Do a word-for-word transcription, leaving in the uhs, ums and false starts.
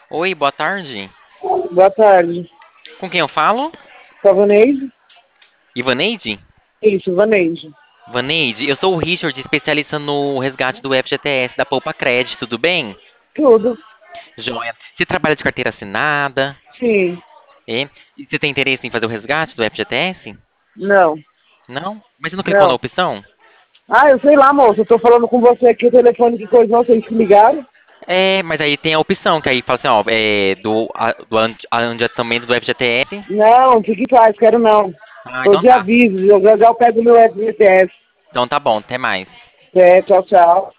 Oi, boa tarde. Boa tarde. Com quem eu falo? Savoneide? Ivaneide? Isso, Vaneide. Vaneide, eu sou o Richard, especialista no resgate do F G T S da Poupa Cred, tudo bem? Tudo. Joia. Você trabalha de carteira assinada? Sim. É? E você tem interesse em fazer o resgate do F G T S? Não. Não? Mas você não clicou na Não. opção? Ah, eu sei lá, moça. Eu tô falando com você aqui, o telefone que coisa, vocês que ligaram. É, mas aí tem a opção, que aí fala assim, ó, é, do, a, do adi- adiantamento do F G T S. Não, fique em paz, quero não. Ah, Tô então de tá. aviso, eu já já eu pego meu F G T S. Então tá bom, até mais. É, tchau, tchau.